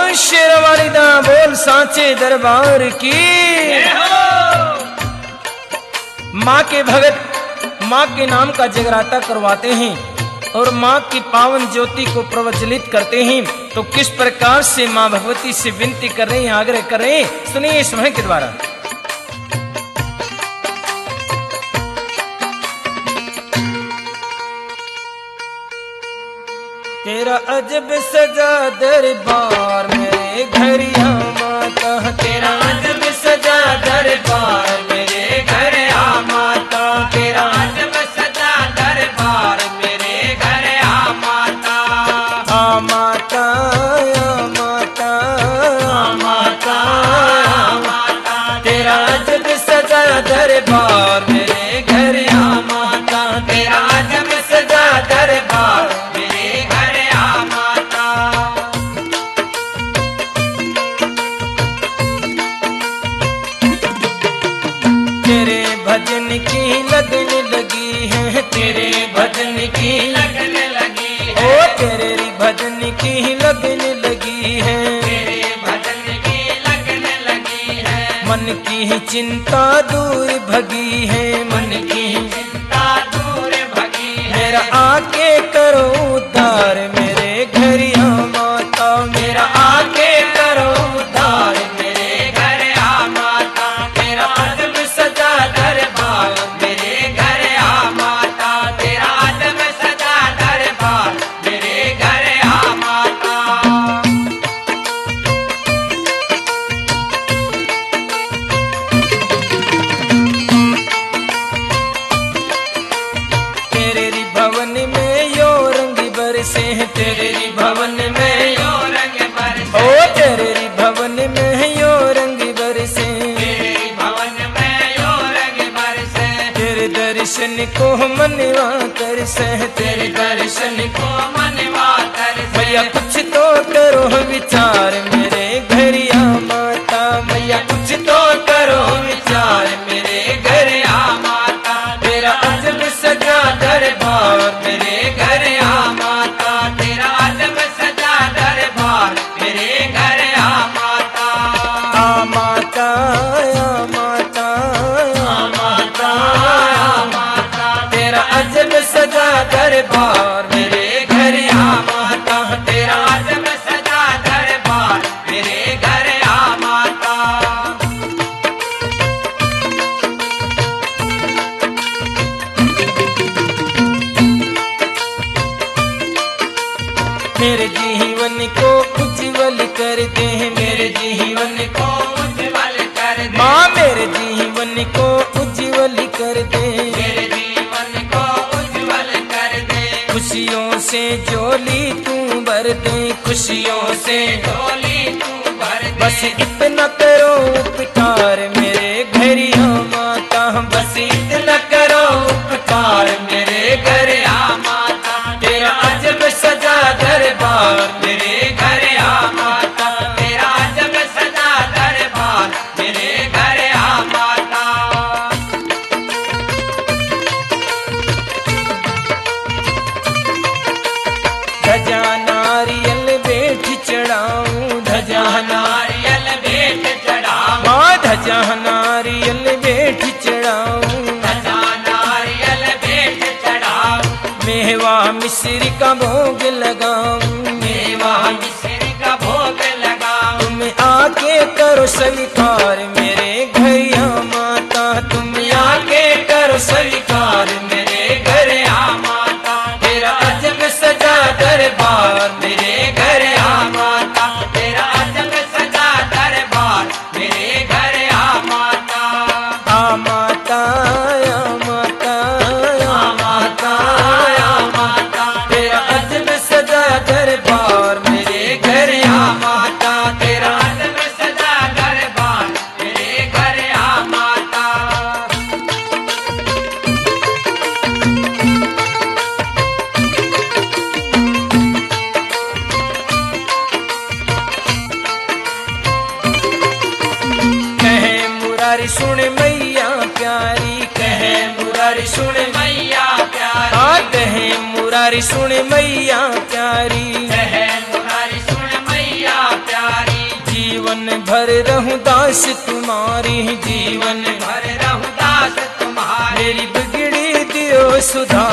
शेरवाली दा बोल सांचे दरबार की। माँ के भगत माँ के नाम का जगराता करवाते हैं और माँ की पावन ज्योति को प्रज्वलित करते हैं। तो किस प्रकार से माँ भगवती से विनती कर रहे हैं, आग्रह कर रहे हैं, सुनिए इस भजन के द्वारा। तेरा अजब सजा दरबार मेरे घरिया माता, तेरा अजब सजा दरबार मेरे घर आ माता, तेरा अजब सजा दरबार मेरे घर आ माता। आ माता आ माता आ माता आ माता, तेरा अजब सजा दरबार मेरे घर आ माता, तेरा अजब सजा दरबार भजन की लगन लगी है, तेरे भजन की लगन लगी है, ओ तेरे भजन की लगन लगी है, तेरे भजन की लगन लगी है। मन की चिंता दूर भगी है, मन की चिंता दूर भगी है। मेरा आके करो उद्धार मेरे घरिया माता, मेरा आके करो उद्धार मेरे घर आ माता, तेरा अजब सजा दरबार मेरे घर आ माता, तेरा अजब सजा दरबार मेरे घर आ माता। तेरे भवन में यो रंग बरसे हैं, तेरे भवन में यो रंग बरसे, ओ तेरे भवन में यो रंग बरसे, तेरे भवन में यो रंग बरसे। तेरे दर्शन को मनवा तरसे, तेरे दर्शन को मनवा तरसे। भैया कुछ तो करो विचार मेरे घरिया माता, भैया कुछ तो करो विचार मेरे घर आ माता, तेरा अजब सजा दरबार मेरे घर आ माता, तेरा अजब सजा दरबार मेरे घर आ माता। आ माता आ माता आ माता आ माता, तेरा अजब सजा दरबार मेरे घर आ माता, तेरा अजब सजा दरबार मेरे घर आ माता। मेरे जीवन को उज्जवल कर दे, मेरे जीवन को उज्जवल कर दे, माँ मेरे जीवन को उज्जवल कर दे, मेरे जीवन को उज्जवल कर दे। खुशियों से झोली तू भर दे, खुशियों से झोली तू भर दे। बस इतना करो उपकार मेरे घरिया माता, बस इतना करो उपकार मेरे घर आ माता, तेरा अजब सजा दरबार मेरे घर आ माता, तेरा अजब सजा दरबार मेरे घर आ माता। धजा नारियल बेठ चढ़ाऊं, धजा नारियल बेठ चढ़ाऊं, माँ धजा नारियल बेठ चढ़ाऊं, धजा नारियल बेठ चढ़ाऊं। मेवा मिश्री का भोग लगाऊं, मेवा मिश्री का भोग लगाऊं। तुम आके करो स्वीकार मेरे घरिया माता, तुम आके करो स्वीकार मेरे घर आ माता, तेरा अजब सजा दरबार मेरे घर आ माता, तेरा अजब सजा दरबार मेरे घर आ माता। आ माता आ माता आ माता आ माता, तेरा अजब सजा दरबार मेरे घर आ माता, तेरा अजब सजा दरबार मेरे घर आ माता। कहे मुरारी सुन मैया प्यारी, कहे मुरारी सुन मैया प्यारी, हाँ कहे मुरारी सुन मैया प्यारी, कहे मुरारी सुन मैया प्यारी। जीवन भर रहूं दास तुम्हारी, जीवन भर रहूं दास तुम्हारी। मेरी बिगड़ी दियो सुधारी।